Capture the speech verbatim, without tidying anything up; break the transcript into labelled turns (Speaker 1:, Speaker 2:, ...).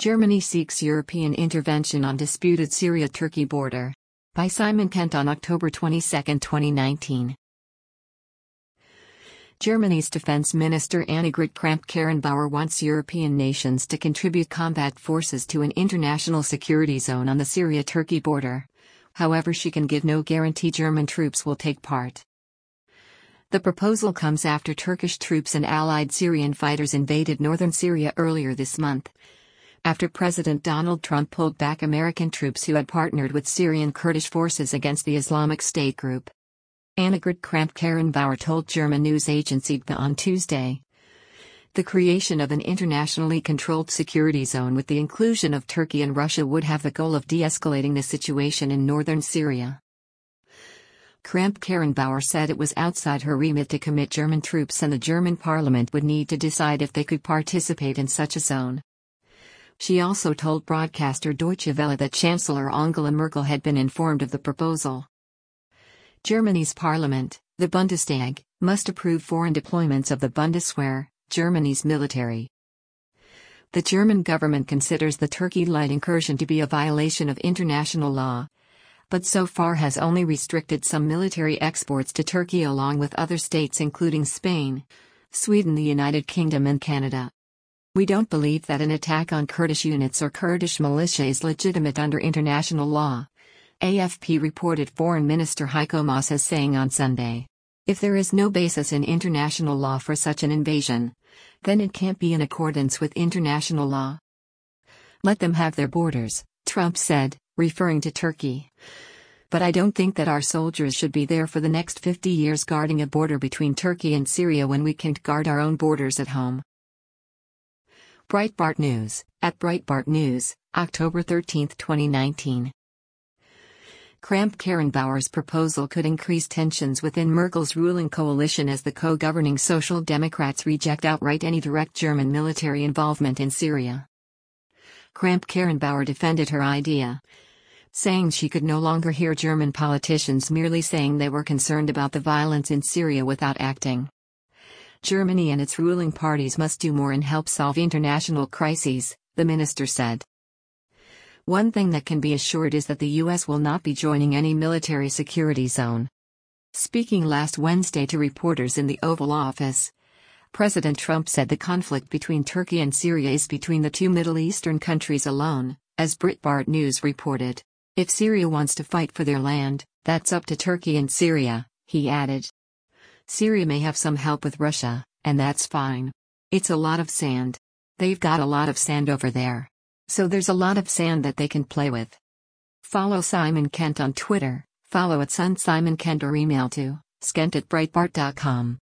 Speaker 1: Germany seeks European intervention on disputed Syria-Turkey border. By Simon Kent on October twenty-second, twenty nineteen. Germany's Defense Minister Annegret Kramp-Karrenbauer wants European nations to contribute combat forces to an international security zone on the Syria-Turkey border. However, she can give no guarantee German troops will take part. The proposal comes after Turkish troops and allied Syrian fighters invaded northern Syria earlier this month, after President Donald Trump pulled back American troops who had partnered with Syrian Kurdish forces against the Islamic State group. Annegret Kramp-Karrenbauer told German news agency D P A on Tuesday. The creation of an internationally controlled security zone with the inclusion of Turkey and Russia would have the goal of de-escalating the situation in northern Syria. Kramp-Karrenbauer said it was outside her remit to commit German troops and the German parliament would need to decide if they could participate in such a zone. She also told broadcaster Deutsche Welle that Chancellor Angela Merkel had been informed of the proposal. Germany's parliament, the Bundestag, must approve foreign deployments of the Bundeswehr, Germany's military. The German government considers the Turkey-led incursion to be a violation of international law, but so far has only restricted some military exports to Turkey along with other states including Spain, Sweden, the United Kingdom and Canada. We don't believe that an attack on Kurdish units or Kurdish militia is legitimate under international law, A F P reported Foreign Minister Heiko Maas as saying on Sunday. If there is no basis in international law for such an invasion, then it can't be in accordance with international law. Let them have their borders, Trump said, referring to Turkey. But I don't think that our soldiers should be there for the next fifty years guarding a border between Turkey and Syria when we can't guard our own borders at home. Breitbart News, at Breitbart News, October thirteenth, twenty nineteen. Kramp-Karrenbauer's proposal could increase tensions within Merkel's ruling coalition as the co-governing Social Democrats reject outright any direct German military involvement in Syria. Kramp-Karrenbauer defended her idea, saying she could no longer hear German politicians merely saying they were concerned about the violence in Syria without acting. Germany and its ruling parties must do more and help solve international crises, the minister said. One thing that can be assured is that the U S will not be joining any military security zone. Speaking last Wednesday to reporters in the Oval Office, President Trump said the conflict between Turkey and Syria is between the two Middle Eastern countries alone, as Breitbart News reported. If Syria wants to fight for their land, that's up to Turkey and Syria, he added. Syria may have some help with Russia, and that's fine. It's a lot of sand. They've got a lot of sand over there. So there's a lot of sand that they can play with. Follow Simon Kent on Twitter, follow at Sun Simon Kent or email to skent at breitbart dot com.